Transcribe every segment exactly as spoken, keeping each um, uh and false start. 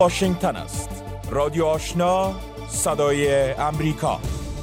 واشنگتن است. رادیو آشنا، صدای امریکا.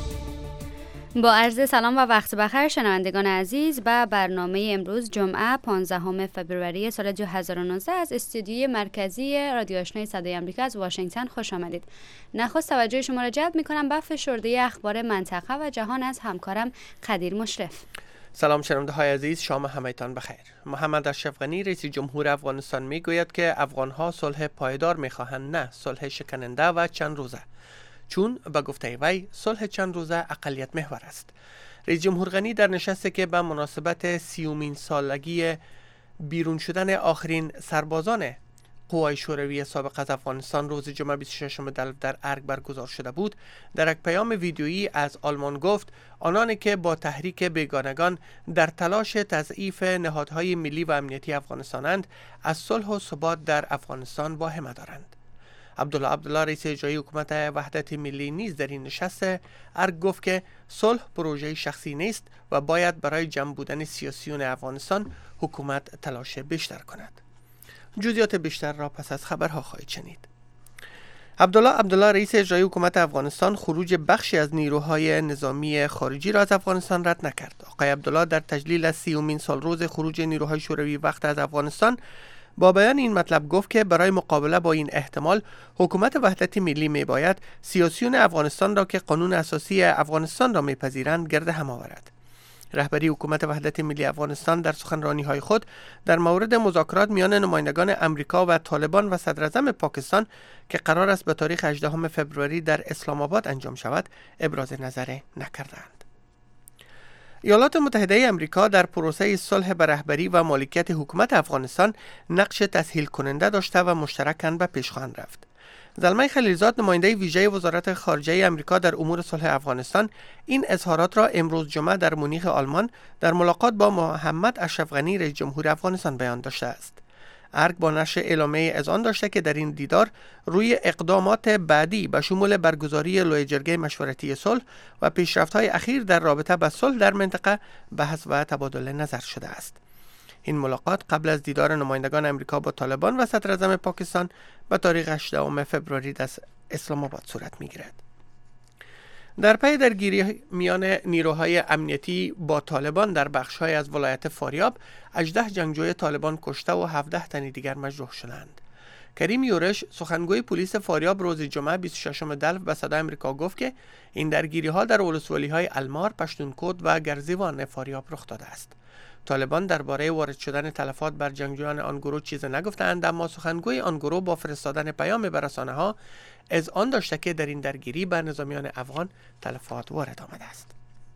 با عرض سلام و وقت بخیر شنوندگان عزیز، به برنامه امروز جمعه پانزدهم فوریه سال دو هزار و نوزده از استودیوی مرکزی رادیو آشنای صدای امریکا از واشنگتن خوش آمدید. نخست توجه شما را جلب می‌کنم به فشرده اخبار منطقه و جهان از همکارم قدیر مشرف. سلام شنونده های عزیز، شام همه‌تان بخیر. محمد اشرف غنی رئیس جمهور افغانستان میگوید که افغان‌ها صلح پایدار می‌خواهند، نه صلح شکننده و چند روزه، چون به گفته وی صلح چند روزه اقلیت محور است. رئیس جمهور غنی در نشستی که به مناسبت سیومین سالگی بیرون شدن آخرین سربازان قوای شوروی سابق از افغانستان روز جمعه بیست و ششم دلو در ارگ برگزار شده بود، در یک پیام ویدیویی از آلمان گفت آنانی که با تحریک بیگانگان در تلاش تضعیف نهادهای ملی و امنیتی افغانستانند از صلح و ثبات در افغانستان واهمه دارند. عبدالله عبدالله رئیس اجرایی حکومت وحدت ملی نیز در این نشست ارگ گفت که صلح پروژه شخصی نیست و باید برای جمع بودن سیاسیون افغانستان حکومت تلاش بیشتر کند. جزئیات بیشتر را پس از خبرها خواهید شنید. عبدالله عبدالله رئیس اجرایی حکومت افغانستان خروج بخشی از نیروهای نظامی خارجی را از افغانستان رد نکرد. آقای عبدالله در تجلیل از سیومین سال روز خروج نیروهای شوروی وقت از افغانستان با بیان این مطلب گفت که برای مقابله با این احتمال حکومت وحدت ملی می باید سیاسیون افغانستان را که قانون اساسی افغانستان را میپذیرند گرد هم آورد. رهبری حکومت وحدت ملی افغانستان در سخنرانی‌های خود در مورد مذاکرات میان نمایندگان امریکا و طالبان و صدراعظم پاکستان که قرار است به تاریخ هجدهم فوریه در اسلام آباد انجام شود ابراز نظر نکردند. ایالات متحده امریکا در پروسه صلح به رهبری و مالکیت حکومت افغانستان نقش تسهیل کننده داشته و مشترکاً به پیش خواهند رفت. زلمه خلیلزاد نماینده ویژه وزارت خارجه امریکا در امور صلح افغانستان این اظهارات را امروز جمعه در مونیخ آلمان در ملاقات با محمد اشرف غنی رئیس جمهور افغانستان بیان داشته است. ارگ با نشر اعلامیه اذعان داشته که در این دیدار روی اقدامات بعدی به شمول برگزاری لوی جرگه مشورتی صلح و پیشرفت‌های اخیر در رابطه با صلح در منطقه بحث و تبادل نظر شده است. این ملاقات قبل از دیدار نمایندگان امریکا با طالبان و صدراعظم پاکستان به تاریخ هجدهم فوریه در اسلام آباد صورت می‌گیرد. در پی درگیری میان نیروهای امنیتی با طالبان در بخش‌های از ولایت فاریاب، هجده جنگجوی طالبان کشته و هفده تن دیگر مجروح شدند. کریم یورش سخنگوی پلیس فاریاب روز جمعه بیست و ششم دلو به صدای امریکا گفت که این درگیری‌ها در ولسوالی‌های المار، پشتونکود و گرزیوان فاریاب رخ داده است. طالبان درباره وارد شدن تلفات بر جنگجویان آن گروه چیزی نگفتند، اما سخنگوی آن گروه با فرستادن پیام به رسانه‌ها اذعان داشته که در این درگیری بر نظامیان افغان تلفات وارد آمده است.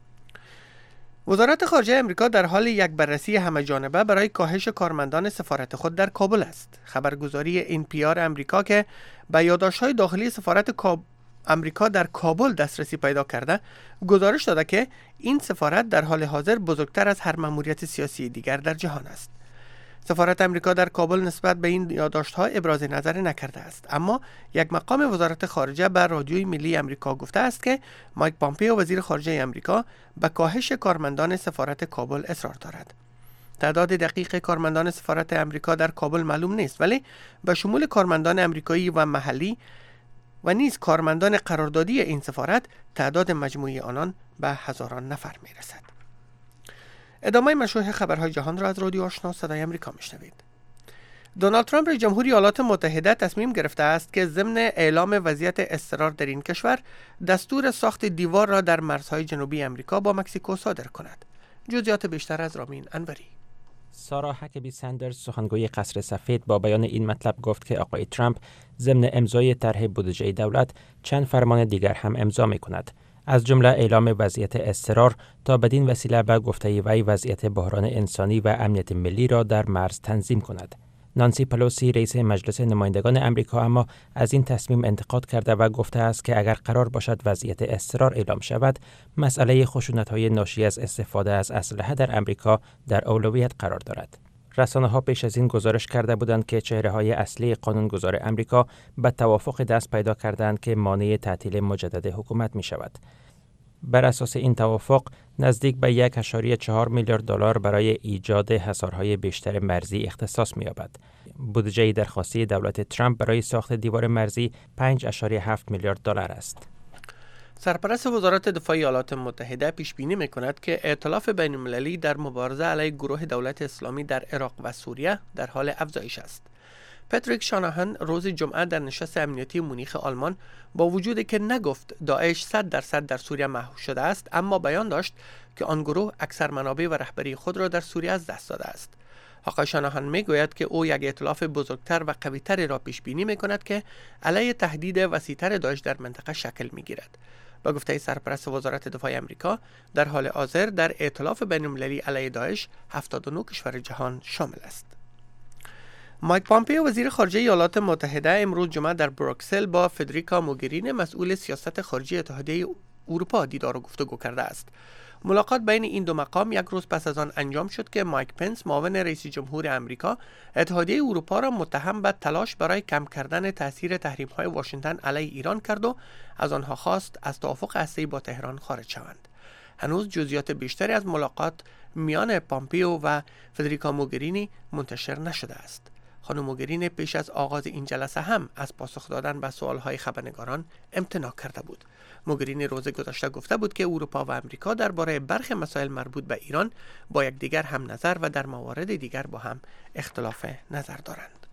وزارت خارجه امریکا در حال یک بررسی همه‌جانبه برای کاهش کارمندان سفارت خود در کابل است. خبرگزاری این پی آر امریکا که به یادداشت‌های داخلی سفارت کابل امریکا در کابل دسترسی پیدا کرده گزارش داده که این سفارت در حال حاضر بزرگتر از هر مأموریت سیاسی دیگر در جهان است. سفارت امریکا در کابل نسبت به این یادداشت‌ها ابراز نظر نکرده است، اما یک مقام وزارت خارجه به رادیوی ملی امریکا گفته است که مایک پامپئو وزیر خارجه امریکا به کاهش کارمندان سفارت کابل اصرار دارد. تعداد دقیق کارمندان سفارت امریکا در کابل معلوم نیست، ولی به شمول کارمندان امریکایی و محلی و نیز کارمندان قراردادی این سفارت تعداد مجموعی آنان به هزاران نفر می رسد. ادامه مشروع خبرهای جهان را از رادیو آشنا صدای امریکا میشنوید. دونالد ترامپ رئیس جمهور ایالات متحده تصمیم گرفته است که ضمن اعلام وضعیت اضطرار در این کشور دستور ساخت دیوار را در مرزهای جنوبی امریکا با مکزیکو صادر کند. جزئیات بیشتر از رامین انوری. سارا هکبی سندرز سخنگوی قصر سفید با بیان این مطلب گفت که آقای ترامپ ضمن امضای طرح بودجه دولت چند فرمان دیگر هم امضا می کند، از جمله اعلام وضعیت اضطرار تا بدین وسیله به گفته وی وضعیت بحران انسانی و امنیت ملی را در مرز تنظیم کند. نانسی پلوسی رئیس مجلس نمایندگان امریکا اما از این تصمیم انتقاد کرده و گفته است که اگر قرار باشد وضعیت اضطرار اعلام شود، مسئله خشونت‌های ناشی از استفاده از اسلحه در امریکا در اولویت قرار دارد. رسانه‌ها پیش از این گزارش کرده بودند که چهره‌های اصلی قانونگذار امریکا به توافق دست پیدا کردند که مانع تعطیل مجدد حکومت می‌شود. بر اساس این توافق نزدیک به یک و چهار میلیارد دلار برای ایجاد حصارهای بیشتر مرزی اختصاص می‌یابد. بودجه درخواستی دولت ترامپ برای ساخت دیوار مرزی پنج ممیز هفت میلیارد دلار است. سرپرست وزارت دفاع ایالات متحده پیش بینی می‌کند که ائتلاف بین‌المللی در مبارزه علیه گروه دولت اسلامی در عراق و سوریه در حال افزایش است. پاتریک شاناهان روز جمعه در نشست امنیتی مونیخ آلمان با وجودی که نگفت داعش صد درصد در سوریه محو شده است، اما بیان داشت که آن گروه اکثر منابع و رهبری خود را در سوریه از دست داده است. آقای شاناهان میگوید که او یک ائتلاف بزرگتر و قوی‌تری را پیش بینی می‌کند که علیه تهدید وسیع‌تر داعش در منطقه شکل می‌گیرد. با گفته سرپرست وزارت دفاع آمریکا، در حال حاضر در ائتلاف بین‌المللی علیه داعش هفتاد و نه کشور جهان شامل است. مایک پامپئو وزیر خارجه ایالات متحده امروز جمعه در بروکسل با فدریکا موگرینی مسئول سیاست خارجی اتحادیه اروپا دیدار و گفتگو کرده است. ملاقات بین این دو مقام یک روز پس از آن انجام شد که مایک پنس معاون رئیس جمهور آمریکا اتحادیه اروپا را متهم به تلاش برای کم کردن تاثیر تحریم‌های واشنگتن علیه ایران کرد و از آنها خواست از توافق هسته‌ای با تهران خارج شوند. هنوز جزئیات بیشتری از ملاقات میان پامپئو و فدریکا موگرینی منتشر نشده است. خانم موگرینی پیش از آغاز این جلسه هم از پاسخ دادن به سوالهای خبرنگاران امتناع کرده بود. موگرینی روز گذشته گفته بود که اروپا و آمریکا درباره برخی مسائل مربوط به ایران با یکدیگر هم نظر و در موارد دیگر با هم اختلاف نظر دارند.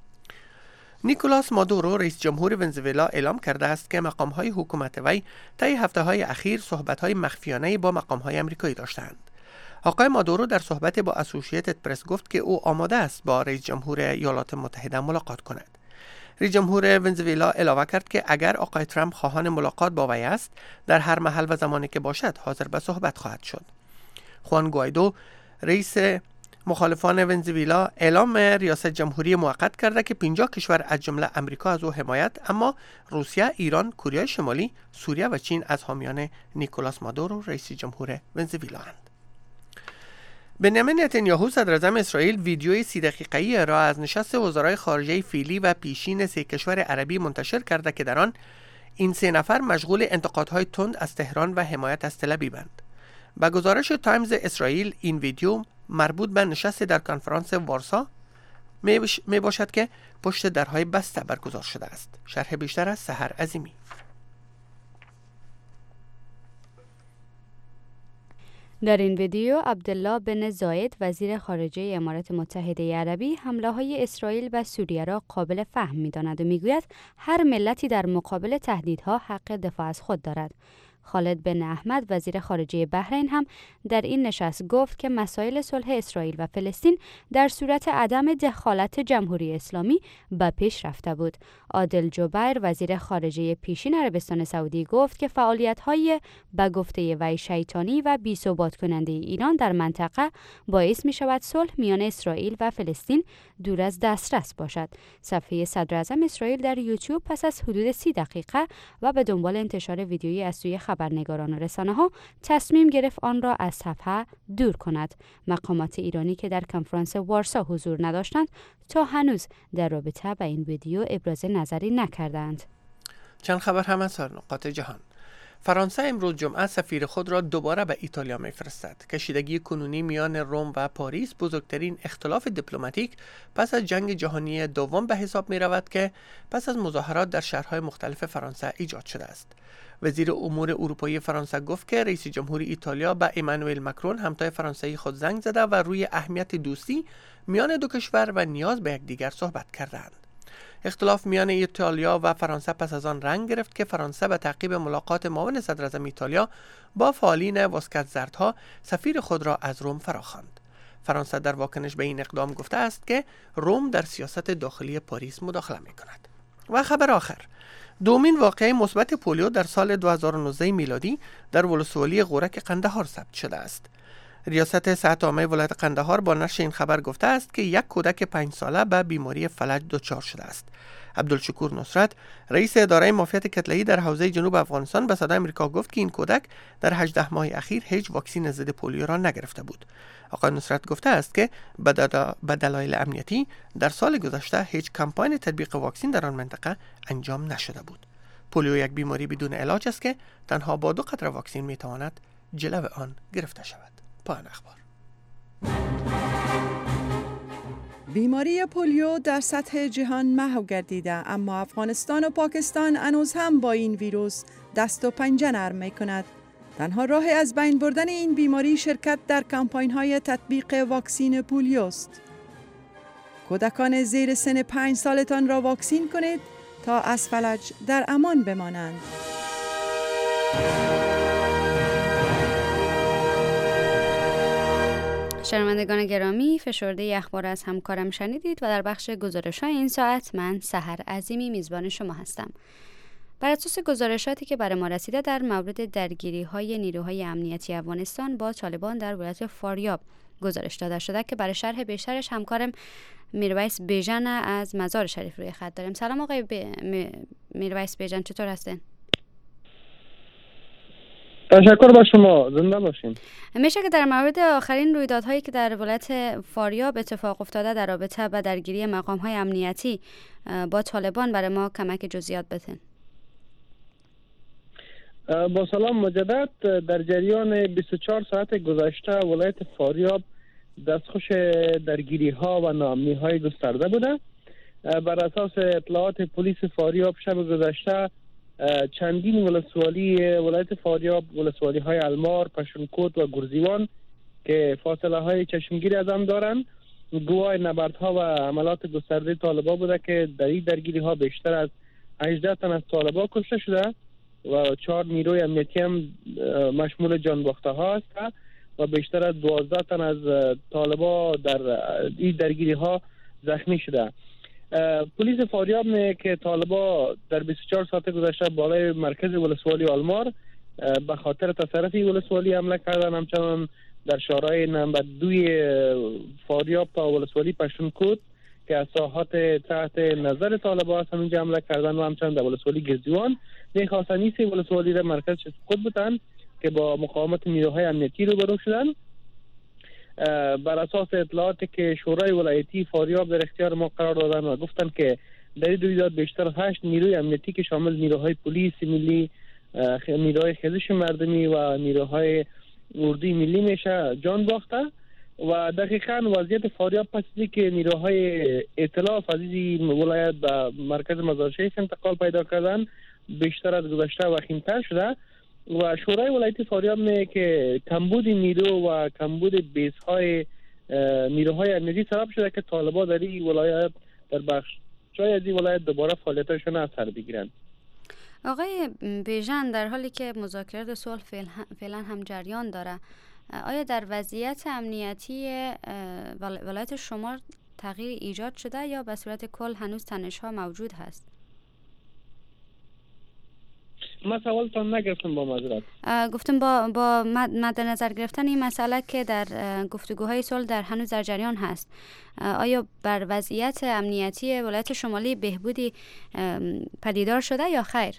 نیکولاس مادورو رئیس جمهور ونزوئلا اعلام کرده است که مقام‌های حکومت وی طی هفته‌های اخیر صحبت‌های مخفیانه با مقام‌های آمریکایی داشتند. آقای مادورو در صحبت با اسوسییتد پرس گفت که او آماده است با رئیس جمهور ایالات متحده ملاقات کند. رئیس جمهور ونزوئلا علاوه کرد که اگر آقای ترامپ خواهان ملاقات با وی است، در هر محل و زمانی که باشد حاضر به صحبت خواهد شد. خوان گوایدو رئیس مخالفان ونزوئلا اعلام ریاست جمهوری موقت کرده که پنجاه کشور از جمله آمریکا از او حمایت، اما روسیه، ایران، کره شمالی، سوریه و چین از حامیان نیکولاس مادورو رئیس جمهور ونزوئلا اند. بنیامین نتانیاهو صدر اعظم اسرائیل ویدیوی سی دقیقه‌ای را از نشست وزرای خارجه فعلی و پیشین سه کشور عربی منتشر کرده که در آن این سه نفر مشغول انتقادهای تند از تهران و حمایت از تل آویوند. با گزارش تایمز اسرائیل این ویدیو مربوط به نشست در کنفرانس وارسا می باشد که پشت درهای بسته برگزار شده است. شرح بیشتر از سحر عظیمی. در این ویدیو عبدالله بن زاید وزیر خارجه امارات متحده عربی حمله های اسرائیل به سوریه را قابل فهم می داند و می گوید هر ملتی در مقابل تهدیدها حق دفاع از خود دارد. خالد بن احمد وزیر خارجه بحرین هم در این نشست گفت که مسائل صلح اسرائیل و فلسطین در صورت عدم دخالت جمهوری اسلامی به پیش رفته بود. عادل جبیر وزیر خارجه پیشین عربستان سعودی گفت که فعالیت‌های به گفته وی شیطانی و بی‌ثبات کننده ایران در منطقه باعث می شود صلح میان اسرائیل و فلسطین دور از دسترس باشد. صفحه صدر اعظم اسرائیل در یوتیوب پس از حدود سی دقیقه و به دنبال انتشار ویدیویی از سوی خبرنگاران و رسانه‌ها تصمیم گرفت آن را از صفحه دور کند. مقامات ایرانی که در کنفرانس وارسا حضور نداشتند تا هنوز در رابطه با این ویدیو ابراز نظری نکردند. چند خبر هم از نقاط جهان. فرانسه امروز جمعه سفیر خود را دوباره به ایتالیا می‌فرستد. کشیدگی کنونی میان روم و پاریس بزرگترین اختلاف دیپلماتیک پس از جنگ جهانی دوم به حساب می‌رود که پس از مظاهرات در شهرهای مختلف فرانسه ایجاد شده است. وزیر امور اروپایی فرانسه گفت که رئیس جمهور ایتالیا به ایمانوئل ماکرون همتای فرانسوی خود زنگ زده و روی اهمیت دوستی میان دو کشور و نیاز به یکدیگر صحبت کردند. اختلاف میان ایتالیا و فرانسه پس از آن رنگ گرفت که فرانسه به تعقیب ملاقات معاون صدر اعظم ایتالیا با فعالین واسکت زردها سفیر خود را از روم فراخواند. فرانسه در واکنش به این اقدام گفته است که روم در سیاست داخلی پاریس مداخله می‌کند. و خبر آخر، دومین واقعه مثبت پولیو در سال دو هزار و نوزده میلادی در ولسوالی غورک قندهار ثبت شده است. ریاست صحت عامه ولایت قندهار با نشر این خبر گفته است که یک کودک پنج ساله به بیماری فلج دچار شده است. عبدالشکور نصرت رئیس اداره معافیت کتله‌ای در حوزه جنوب افغانستان به صدای آمریکا گفت که این کودک در هجده ماه اخیر هیچ واکسن ضد پولیو را نگرفته بود. آقای نصرت گفته است که به دلایل امنیتی در سال گذشته هیچ کمپاین تطبیق واکسن در آن منطقه انجام نشده بود. پولیو یک بیماری بدون علاج است که تنها با دو قطره واکسن میتواند جلو آن گرفته شود. پایان اخبار. بیماری پولیو در سطح جهان محو گردیده، اما افغانستان و پاکستان هنوز هم با این ویروس دست و پنجه نرم می کند. تنها راه از بین بردن این بیماری شرکت در کمپاین های تطبیق واکسین پولیو است. کودکان زیر سن پنج سالتان را واکسین کنید تا از فلج در امان بمانند. شنوندگان گرامی، فشرده اخبار از همکارم شنیدید و در بخش گزارش‌های این ساعت من سحر عظیمی میزبان شما هستم. بر اساس گزارشاتی که برای ما رسیده در مورد درگیری‌های نیروهای امنیتی افغانستان با طالبان در ولایت فاریاب گزارش داده شده که برای شرح بیشترش همکارم میرویس بیژن از مزار شریف روی خط داریم. سلام آقای ب... میرویس بیژن، چطور هستین؟ تشکر با شما، زنده باشین. میشه که در مورد آخرین رویدادهایی که در ولایت فاریاب اتفاق افتاده در رابطه با درگیری مقام‌های امنیتی با طالبان برای ما کمک جزئیات بدین؟ با سلام مجدد. در جریان بیست و چهار ساعت گذشته ولایت فاریاب دستخوش درگیری ها و ناامنی های گسترده بوده. بر اساس اطلاعات پلیس فاریاب شب گذشته چندین ولسوالی ولایت فاریاب، ولسوالی های المار، پشنکوت و گرزیوان که فاصله های چشمگیری از هم دارند، گواه نبردها و عملات گسترده طالبان بوده که در این درگیری ها بیشتر از هجده تن از طالبان کشته شده و چهار نیروی امنیتی هم مشمول جانباخته ها است و بیشتر از دوازده تن از طالبان در این درگیری ها زخمی شده. پلیس فاریاب نه که طالبان در بیست و چهار ساعت گذشته بالای مرکز ولسوالی آلمار به خاطر تصرف ولسوالی حمله کردن، همچنان در شارع نمبر دوی فاریاب تا ولسوالی پشتونکوت که از ساحات تحت نظر طالبان هستن اونجا حمله کردن و همچنان در ولسوالی گزیوان میخواستن این سه ولسوالی در مرکز خود بودن که با مقاومت نیروهای امنیتی روبرو شدن. بر اساس اطلاعاتی که شورای ولایتی فاریاب در اختیار ما قرار دادن و گفتن که در این رویداد بیشتر هشت نیروی امنیتی که شامل نیروهای پلیس ملی، نیروهای خیزش مردمی و نیروهای اردوی ملی میشه جان باخته و دقیقاً وضعیت فاریاب پس از اینکه نیروهای ائتلاف از این ولایت به مرکز مزار شریف انتقال پیدا کردن بیشتر از گذشته وخیم‌تر شده و شورای ولایتی فاریاب نه که کمبود نیرو و کمبود بیس‌های نیروهای امنیتی سبب شده که طالبان در این ولایت در بخش جای از این ولایت دوباره فعالیتشون از سر بگیرن. آقای بیژن، در حالی که مذاکرات صلح فعلا هم جریان داره، آیا در وضعیت امنیتی ولایت شما تغییر ایجاد شده یا به صورت کل هنوز تنش‌ها موجود هست؟ ما سوالتان نگرفتم با معذرت. گفتم با با مد نظر گرفتن این مسئله که در گفتگوهای صلح در هنوز در جریان هست، آیا بر وضعیت امنیتی ولایت شمالی بهبودی پدیدار شده یا خیر؟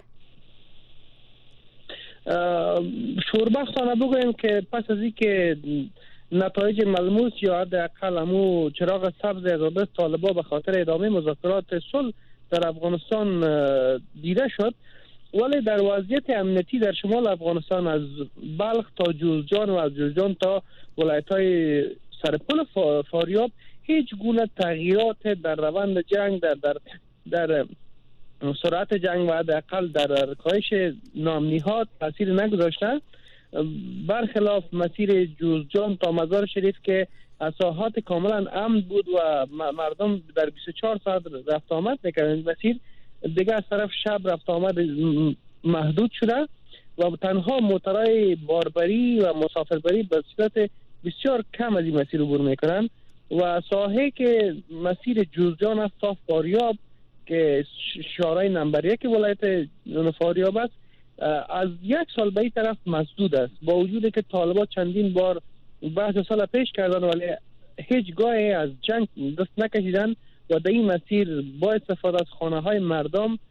شوربختانه بگویم که پس از اینکه نتایج ملموس یا حداقل همو چراغ سبز از طالبان به خاطر ادامه مذاکرات صلح در افغانستان دیده شد، ولی در وضعیت امنیتی در شمال افغانستان از بلخ تا جوزجان و از جوزجان تا ولایت‌های سرپل فاریاب هیچ گونه تغییرات در روند جنگ در در در سرعت جنگ و حداقل در کاهش ناامنی‌ها تاثیر نگذاشته، برخلاف مسیر جوزجان تا مزار شریف که از ساحات کاملا امن بود و مردم در بیست و چهار ساعت رفت آمد می‌کردند. مسیر دیگه از طرف شب رفت آمد محدود شده و تنها موترهای باربری و مسافربری به صورت بسیار کم از این مسیر عبور میکنن و ساحه که مسیر جوزجان است تا فاریاب که شارع نمبر یک ولایت فاریاب است از یک سال به این طرف مسدود است، با وجودی که طالبان چندین بار بحث سال پیش کردن ولی هیچگاه از جنگ دست نکشیدن و در این مسیر با استفاده از خانه های مردم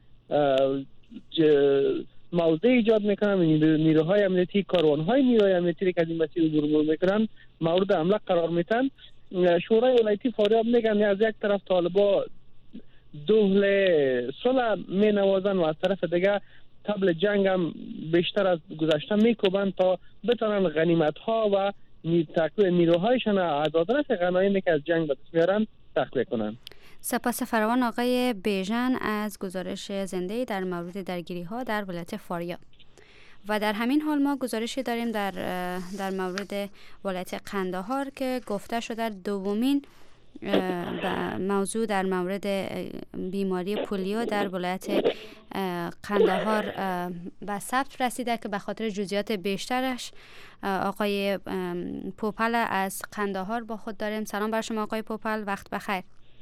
موضع ایجاد میکنن. نیروهای امنیتی، کاروان های نیروهای امنیتی که از این مسیر عبور میکنن مورد حمله قرار میتن. شورای ولایتی فاریاب میگن از یک طرف طالبان دهل صلح می نوازن و از طرف دیگه طبل جنگ هم بیشتر از گذشته میکوبن تا بتونن غنیمت ها و نیروهایشان از آدرس غنایمی که از جنگ به دست میارن سخت میکنن. سپاس فراوان آقای بیژن از گزارش زنده در مورد درگیری ها در ولایت فاریاب. و در همین حال ما گزارشی داریم در در مورد ولایت قندهار که گفته شده دومین موضوع در مورد بیماری پولیو در ولایت قندهار به ثبت رسیده که به خاطر جزئیات بیشترش آقای پوپل از قندهار با خود داریم. سلام بر شما آقای پوپل، وقت بخیر.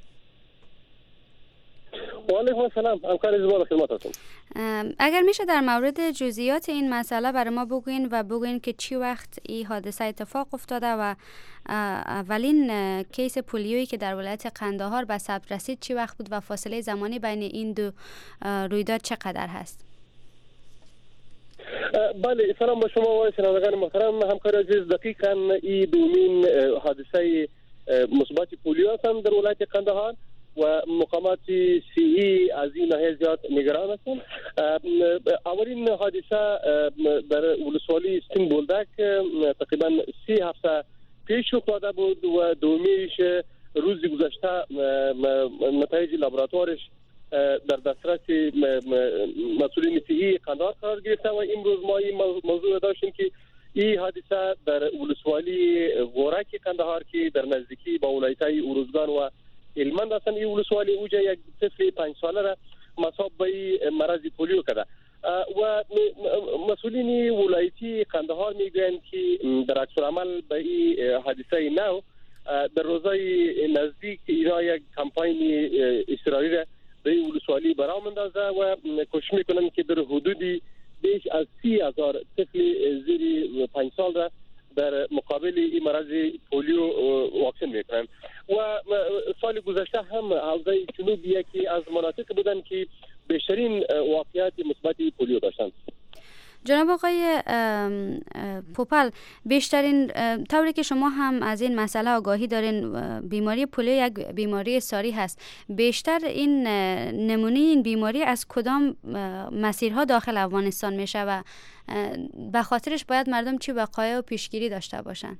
و علیکم السلام، همکار زبان خدمتتون. اگر میشه در مورد جزئیات این مسئله برای ما بگوین و بگوین که چی وقت این حادثه اتفاق افتاده و اولین کیس پولیویی که در ولایت قندهار به ثبت رسید چی وقت بود و فاصله زمانی بین این دو رویداد چقدر هست؟ بله، سلام به شما و شنوندگان محترم. همکار عزیز، دقیقاً این دومین حادثه مثبت پولیو هستند در ولایت قندهار و مقامات صحی از این ناحیه زیاد نگران هستند. اولین حادثه در ولسوالی سین بولدک تقریبا سی هفته پیش افتاده بود و دومیش روز گذشته نتایج لابراتوارش در دسترس مسئولین صحی قندهار قرار گرفته و امروز ما این موضوع داشتیم که این حادثه در ولسوالی غورک قندهار که در نزدیکی با ولایت‌های اروزگان و هلمند هستند، این ولسوالی اوجا یک طفل پنج ساله را مصاب به مرض پولیو کرده و مسئولین ولایتی قندهار میگویند که در عکس العمل به این حادثه نو در روزهای نزدیک اینا یک کمپاین اضطراری را به این ولسوالی برآ اندازه و کوشش میکنند که در حدودی بیش از سی هزار طفل زیر پنج سال را در مقابل این مرض پولیو واکسن میکنند و سال گذشته هم حوزه جنوب یکی از مناطق بودند که بیشترین واقعیت مثبت پولیو داشتند. جناب آقای پوپل، بیشترین طوری که شما هم از این مسئله آگاهی دارین، بیماری پولیو یک بیماری ساری هست. بیشتر این نمونه این بیماری از کدام مسیرها داخل افغانستان میشه و به خاطرش باید مردم چی وقایع و پیشگیری داشته باشن؟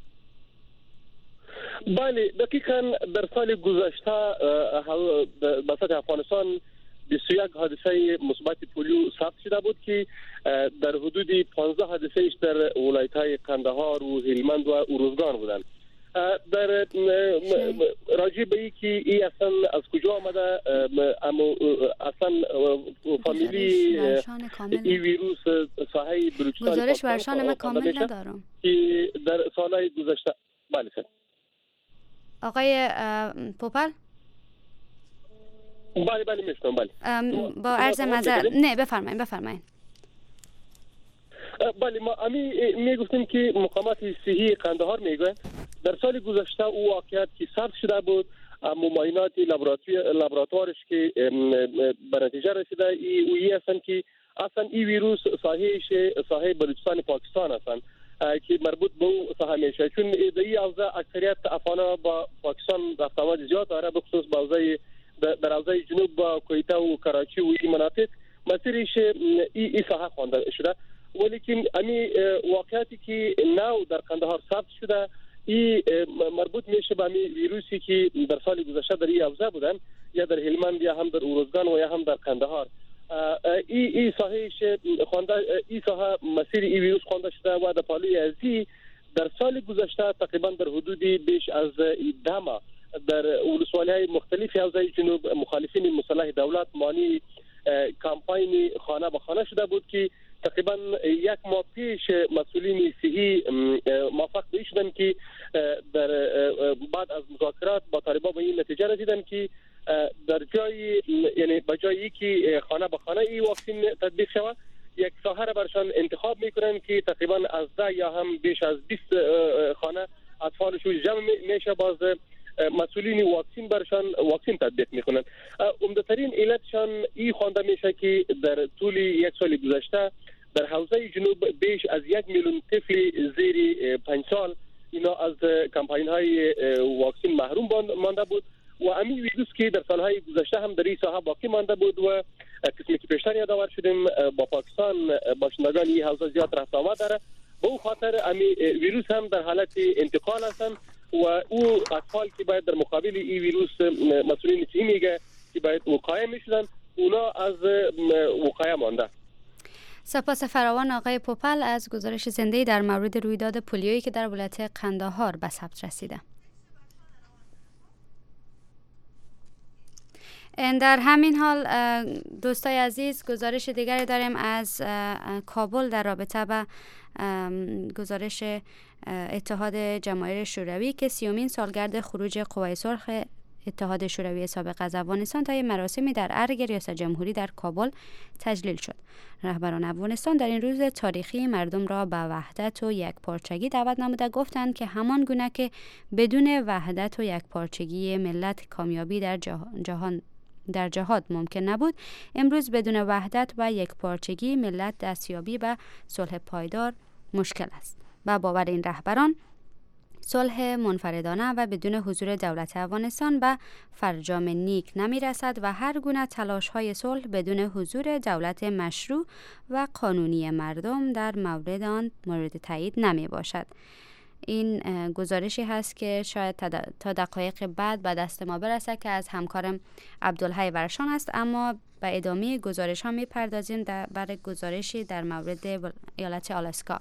بله، دقیقاً در سال گذشته به سطح افغانستان بیست و یک حادثه مثبت پولیو ثبت شده بود که در حدود پانزده حادثه ایش در ولایت‌های قندهار و هلمند و اروزگان بودند. در راجع به این که این اصلا از کجا آمده، اما اصلا فامیلی این ویروس ساحه بلوچستان گزارش ورشان من کامل ندارم که در سالهای گذشته. بله سر آقای پوپل. بله بله میشنم. بله با عرض معذرت نه بفرمایید بفرمایید. بله، ما امی میگفتیم که مقامات صحی قندهار میگویند در سال گذشته او واقعیت که ثبت شده بود، مماینات لابراتوارش که به نتیجه رسیده ای اویی هستند که اصلا این ویروس ساحهش ساحه بلوچستان پاکستان هستند که مربوط به او ساحه میشه، چون در این حوزه اکثریت افغانا با پاکستان رفت آمد زیاد داره، به خصوص با در حوزه جنوب با کویته و کراچی و این مناطق مسیرش این ساحه خوانده شده. ولیکن امی واقعیتی که نو در قندهار ثبت شده این مربوط میشه به امی ویروسی که در سال گذشته در این حوزه بودن، یا در هلمند یا هم در اروزگان و یا هم در قندهار. این این ساحهش خوانده، این ساحه مسیر این ویروس خوانده شده و در پالوی ازی در سال گذشته تقریبا در حدودی بیش از ده ماه در ولسوالی‌های مختلف حوزه جنوب مخالفین مسلح دولت مانی کمپاین خانه به خانه شده بود که تقریبا یک ماه پیش مسئولین صحی موفق شدند که در بعد از مذاکرات با طالبان به این نتیجه رسیدند که در جای یعنی به جایی که خانه به خانه این واکسن تطبیق شود، یک ساحه را برشان انتخاب میکنند که تقریبا از ده یا هم بیش از بیست خانه اطفالشون جمع میشه، باز مسئولین واکسن برشان واکسن تطبیق میکنند. عمده‌ترین علتشان این خوانده میشه که در طول یک سال گذشته در حوزه جنوب بیش از یک میلیون طفل زیر پنج سال اینا از کمپاین های واکسن محروم مانده بود و همین ویروس که در سالهای گذشته هم در این ساحه باقی مانده بود و قسمی که پیشتر یادآور شدیم با پاکستان باشندگان این حوزه زیاد رفت آمد داره، به اون خاطر همین ویروس هم در حالت انتقال هستند و او اطفال که باید در مقابل این ویروس مسئولین چی میگه که باید وقایه میشدن، اونا از وقایه مانده. سپاس فراوان آقای پوپل از گزارش زنده در مورد رویداد پلیویی که در ولایت قندهار به ثبت رسیده. در همین حال دوستای عزیز، گزارش دیگری داریم از کابل در رابطه با گزارش اتحاد جماهیر شوروی که سیومین سالگرد خروج قوای سرخ اتحاد شوروی سابق از افغانستان تا مراسمی در ارگ ریاست جمهوری در کابل تجلیل شد. رهبران افغانستان در این روز تاریخی مردم را به وحدت و یکپارچگی دعوت نموده گفتند که همان گونه که بدون وحدت و یکپارچگی ملت کامیابی در جهان در جهاد ممکن نبود، امروز بدون وحدت و یکپارچگی ملت دستیابی به صلح پایدار مشکل است. با باور این رهبران، صلح منفردانه و بدون حضور دولت افغانستان به فرجام نیک نمی رسد و هر گونه تلاش های صلح بدون حضور دولت مشروع و قانونی مردم در مورد آن مورد تایید نمی باشد. این گزارشی هست که شاید تا دقایق بعد به دست ما برسه که از همکارم عبدالحی ورشان است، اما به ادامه گزارش ها می پردازیم برای گزارشی در مورد ایالت آلاسکا.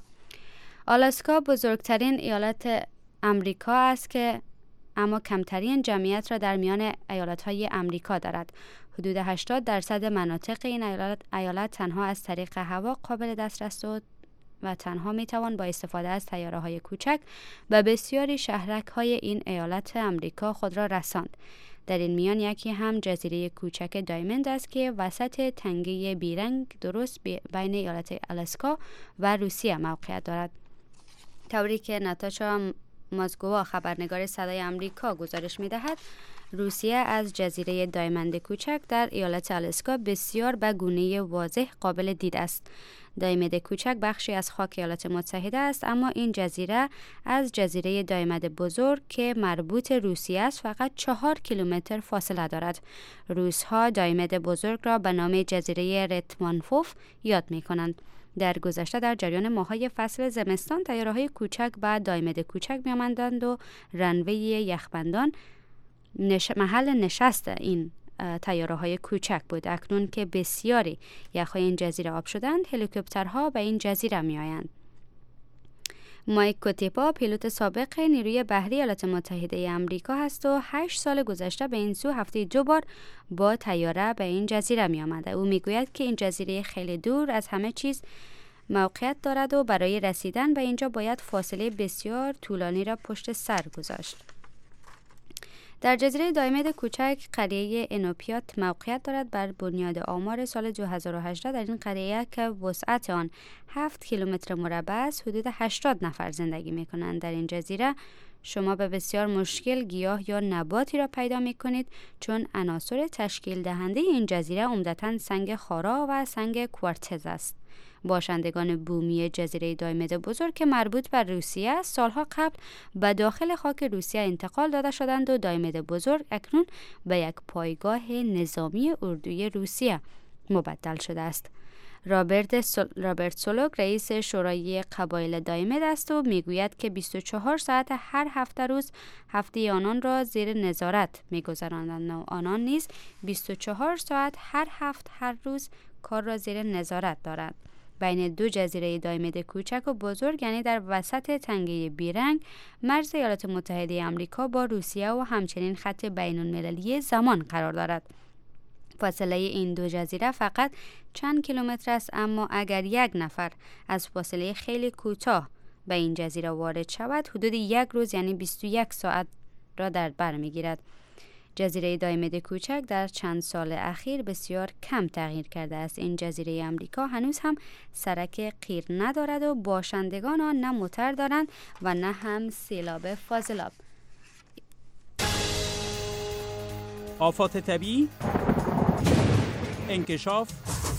آلاسکا بزرگترین ایالت امریکا است که اما کمترین جمعیت را در میان ایالت‌های امریکا دارد. حدود هشتاد درصد مناطق این ایالت, ایالت تنها از طریق هوا قابل دسترس و و تنها میتوان با استفاده از طیاره‌های کوچک به بسیاری شهرک‌های این ایالت امریکا خود را رساند. در این میان یکی هم جزیره کوچک دایموند است که وسط تنگه بیرنگ درست بین ایالت آلاسکا و روسیه موقعیت دارد. طوری که ناتاشا مازگووا خبرنگار صدای آمریکا گزارش می‌دهد، روسیه از جزیره دایموند کوچک در ایالت آلاسکا بسیار به گونه واضح قابل دید است. دایموند کوچک بخشی از خاک ایالات متحده است، اما این جزیره از جزیره دایموند بزرگ که مربوط روسیه است فقط چهار کیلومتر فاصله دارد. روس‌ها دایموند بزرگ را به نام جزیره رتمانفوف یاد می‌کنند. در گذشته در جریان ماه‌های فصل زمستان طیاره‌های کوچک به دایموند کوچک می‌آمدند و رنوی یخبندان نش... محل نشست این طیاره‌های کوچک بود. اکنون که بسیاری یخ‌های این جزیره آب شدند، هلیکوپترها به این جزیره می‌آیند. مایک کوتیپا پیلوت سابق نیروی بحری ایالات متحده آمریکا هست و هشت سال گذشته به این سو هفته دو بار با طیاره به این جزیره می آمده. او می گوید که این جزیره خیلی دور از همه چیز موقعیت دارد و برای رسیدن به اینجا باید فاصله بسیار طولانی را پشت سر گذاشت. در جزیره دایموند کوچک قریه انوپیات موقعیت دارد. بر بنیاد آمار سال دو هزار و هجده در این قریه که وسعت آن هفت کیلومتر مربع است، حدود هشتاد نفر زندگی می کنند. در این جزیره شما به بسیار مشکل گیاه یا نباتی را پیدا می کنید، چون عناصر تشکیل دهنده این جزیره عمدتاً سنگ خارا و سنگ کوارتز است. باشندگان بومی جزیره دایموند بزرگ که مربوط به روسیه است، سالها قبل به داخل خاک روسیه انتقال داده شدند و دایموند بزرگ اکنون به یک پایگاه نظامی اردوی روسیه مبدل شده است. رابرت سل... رابرت سولوک رئیس شورای قبایل دایموند است و میگوید که بیست و چهار ساعت هر هفته روز هفته آنان را زیر نظارت میگذرانند و آنان نیز بیست و چهار ساعت هر هفته هر روز کار را زیر نظارت دارند. بین دو جزیره دایموند کوچک و بزرگ، یعنی در وسط تنگه بیرنگ، مرز ایالات متحده آمریکا با روسیه و همچنین خط بین المللی زمان قرار دارد. فاصله این دو جزیره فقط چند کیلومتر است، اما اگر یک نفر از فاصله خیلی کوتاه به این جزیره وارد شود، حدود یک روز یعنی بیست و یک ساعت را در بر میگیرد. جزیره دایموند کوچک در چند سال اخیر بسیار کم تغییر کرده است. این جزیره آمریکا هنوز هم سرک قیر ندارد و باشندگان آن نه موتور دارند و نه هم سیلاب فاضلاب. آفات طبیعی، انکشاف،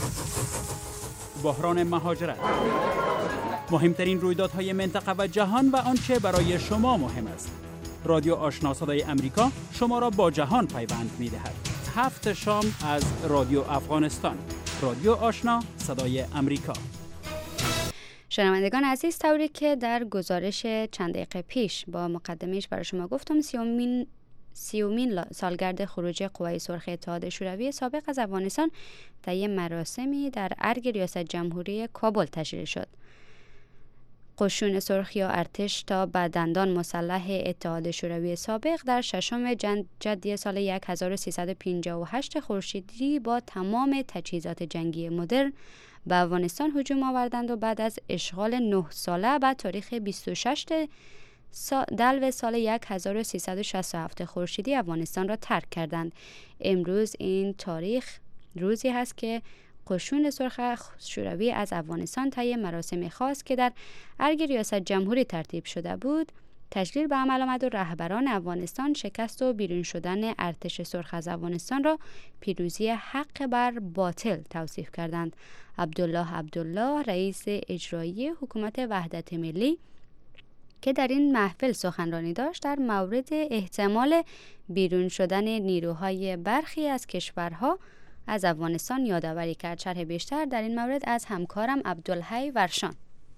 بحران مهاجرت، مهمترین رویدادهای منطقه و جهان و آنچه برای شما مهم است. رادیو آشنا صدای امریکا شما را با جهان پیوند می‌دهد. هفت شام از رادیو افغانستان. رادیو آشنا صدای امریکا. شنوندگان عزیز، طوری که در گزارش چند دقیقه پیش با مقدمه‌اش برای شما گفتم، سیومین سیومین سالگرد خروج قوای سرخ اتحاد شوروی سابق از افغانستان طی مراسمی در ارگ ریاست جمهوری کابل تشریح شد. قشون سرخ یا ارتش تا به دندان مسلح اتحاد شوروی سابق در ششم جدی سال هزار و سیصد و پنجاه و هشت خورشیدی با تمام تجهیزات جنگی مدرن به افغانستان هجوم آوردند و بعد از اشغال نه ساله به تاریخ بیست و شش دلو سال هزار و سیصد و شصت و هفت خورشیدی افغانستان را ترک کردند. امروز این تاریخ روزی هست که قشون سرخ شوروی از افغانستان طی مراسم خاص که در ارگ ریاست جمهوری ترتیب شده بود تشکیل به عمل آمد و رهبران افغانستان شکست و بیرون شدن ارتش سرخ از افغانستان را پیروزی حق بر باطل توصیف کردند. عبدالله عبدالله رئیس اجرایی حکومت وحدت ملی که در این محفل سخنرانی داشت در مورد احتمال بیرون شدن نیروهای برخی از کشورها از افغانستان یادآوری کرد. شرح بیشتر در این مورد از همکارم عبدالحی ورشان.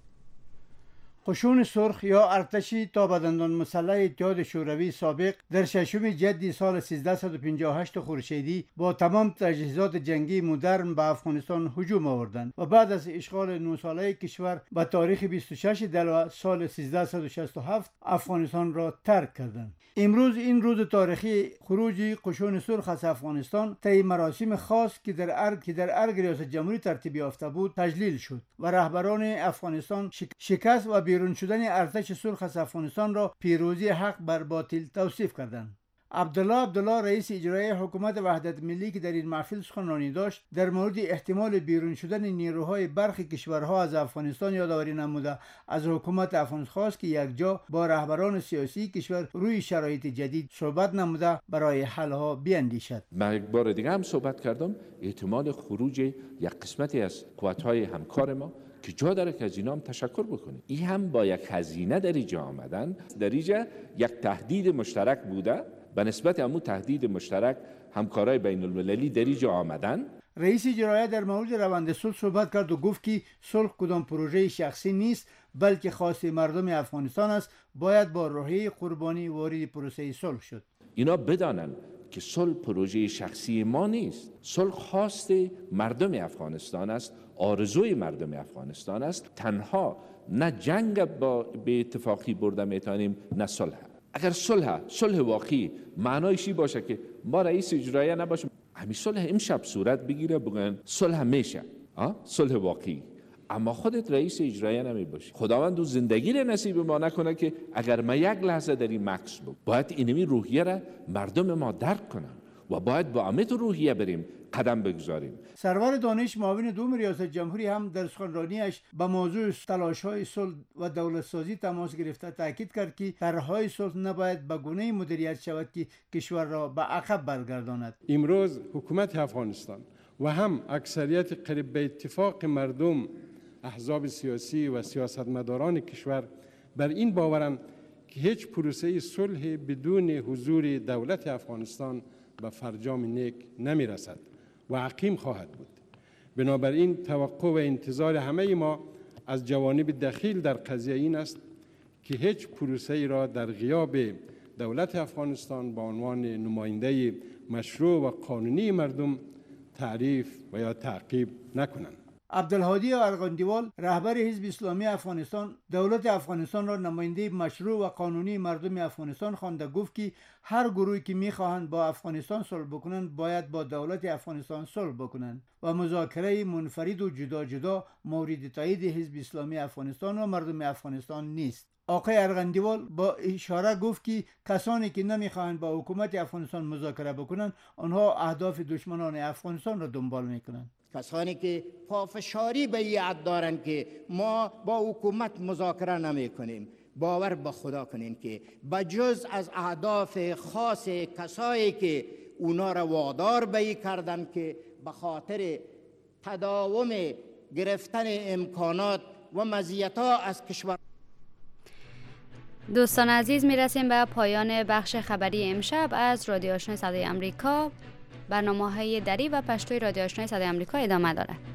قشون سرخ یا ارتشی تا به دندان مسلح اتحاد شوروی سابق در ششم جدی سال سیزده و پنجاه و هشت خورشیدی با تمام تجهیزات جنگی مدرن به افغانستان هجوم آوردند و بعد از اشغال نه ساله کشور به تاریخ بیست و شش دلو سال سیزده و شصت و هفت افغانستان را ترک کردند. امروز این روز تاریخی خروج قشون سرخ از افغانستان طی مراسم خاص که در ارگ که در ارگ ریاست جمهوری ترتیب یافته بود تجلیل شد و رهبران افغانستان شکست و بیرون شدن ارتش سرخ از افغانستان را پیروزی حق بر باطل توصیف کردند. عبدالله عبدالله رئیس اجرایی حکومت وحدت ملی که در این محفل سخنرانی داشت در مورد احتمال بیرون شدن نیروهای برخی کشورها از افغانستان یادآوری نموده از حکومت افغانستان خواست که یکجا با رهبران سیاسی کشور روی شرایط جدید صحبت نموده برای حلها بیاندیشد. من یک بار دیگه هم صحبت کردم احتمال خروج یک قسمتی از قوت‌های همکار ما که جا داره که از اینا هم تشکر بکنیم. این هم با یک هزینه در اینجا آمدن، در اینجا یک تهدید مشترک بوده، به نسبت همون تهدید مشترک همکارای بین المللی در اینجا آمدن. رئیس اجرایی در مورد روند صلح صحبت کرد و گفت که صلح کدام پروژه شخصی نیست بلکه خواست مردم افغانستان است، باید با روحیه قربانی وارد پروسه صلح شد. اینا بدانن که صلح پروژه شخصی ما نیست، صلح خواست مردم افغانستان است، آرزوی مردم افغانستان است. تنها نه جنگ با به اتفاقی برده میتونیم نه صلح. اگر صلح صلح واقعی معنایشی باشه که ما رئیس اجرایی نباشیم، همین صلح امشب صورت بگیره بگن صلح میشه، ها صلح واقعی، اما خودت رئیس اجرایی نمی باشی. خداوند اون زندگی رو نصیب ما نکنه که اگر ما یک لحظه در این مکس بود، باید اینمی روحیه را مردم ما درک کنن و باید با امید روحیه بریم قدم بگذاریم. سرور دانش معاون دوم ریاست جمهوری هم در سخنرانیش به موضوع تلاش‌های صلح و دولت‌سازی تماس گرفته تاکید کرد که طرح‌های صلح نباید به گونه‌ای مدیریت شود که کشور را به عقب برگرداند. امروز حکومت افغانستان و هم اکثریت قریب به اتفاق مردم، احزاب سیاسی و سیاستمداران کشور بر این باورند که هیچ پروسه صلح بدون حضور دولت افغانستان به فرجام نیک نمی رسد و عقیم خواهد بود. بنابراین توقع و انتظار همه ما از جوانب دخیل در قضیه این است که هیچ پروسه ای را در غیاب دولت افغانستان به عنوان نماینده مشروع و قانونی مردم تعریف و یا تعقیب نکنند. عبدالهادی ارغندیوال رهبر حزب اسلامی افغانستان دولت افغانستان را نماینده مشروع و قانونی مردم افغانستان خوانده، گفت که هر گروهی که میخواهند با افغانستان صلح بکنند باید با دولت افغانستان صلح بکنند و مذاکره منفرد و جدا جدا مورد تایید حزب اسلامی افغانستان و مردم افغانستان نیست. آقای ارغندیوال با اشاره گفت که کسانی که نمیخواهند با حکومت افغانستان مذاکره بکنند آنها اهداف دشمنان افغانستان را دنبال میکنند. کسانی که پافشاری به این عد دارند که ما با حکومت مذاکره نمی کنیم، باور به خدا کنین که بجز از اهداف خاص کسایی که اونا را وادار به این کردن که به خاطر تداوم گرفتن امکانات و مزیت‌ها از کشور. دوستان عزیز، میرسیم به پایان بخش خبری امشب از رادیو آشنای صدای امریکا. برنامه‌های دری و پشتوی رادیو آشنای صدای امریکا ادامه داره.